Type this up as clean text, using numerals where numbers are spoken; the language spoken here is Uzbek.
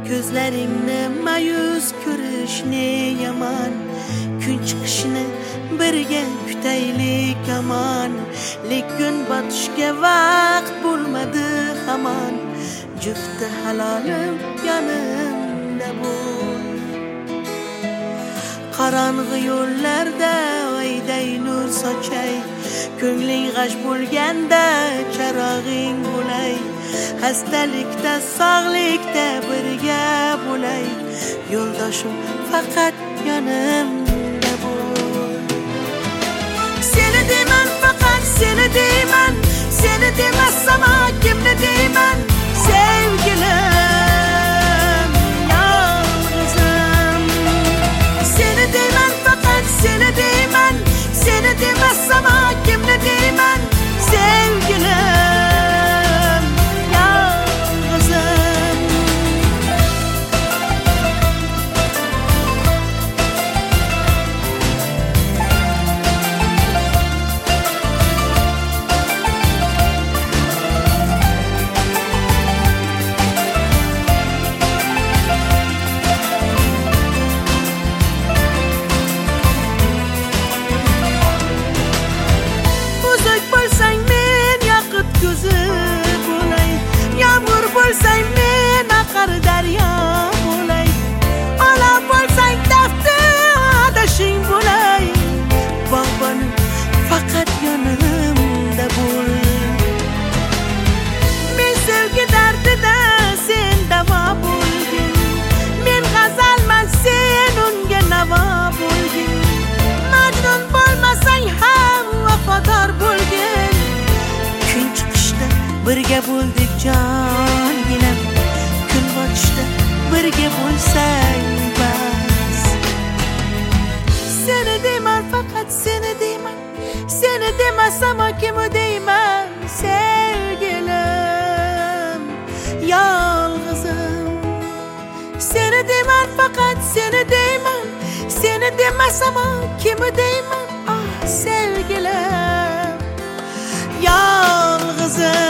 Ko'zlaringni mayus ko'rishni yaman, kun chiqishini birga kutaylik aman. Lekin botishga vaqt bo'lmadi hamon, jufti halolim yonimda bo'l. Qorong'i yo'llarda oyday nur sochay, ko'ngling g'ash bo'lganda charog'ing bo'lay. Hastalikda sog'likda birga bo'lay, yo'ldoshim faqat yonimda bo'l. Seni deyman, faqat seni deyman, seni demasam kimni deyman? Sevgilim, yolg'izim. Seni deyman, faqat seni deyman, seni demasam kimni deyman? Sevgilim, yolg'izim. Bo'lsang men oqar daryo bo'lay, olov bo'lsang dafti adashing bo'lay. Bog'bonim faqat yonimda bo'l. Men sevgi dardida sen davo bo'lgin, men g'azalman sen unga navo bo'lgin. Majnun bo'lmasang ham vafodor bo'lgin. Kun chiqishda birga bo'ldik jonginam, kun botishda birga bo'lsang bas. Seni deyman, faqat seni deyman, seni demasam kim deyman? Sevgilim, yolg'izim. Seni deyman, faqat seni deyman, seni demasam kim deyman? Ah, sevgilim, yolg'izim.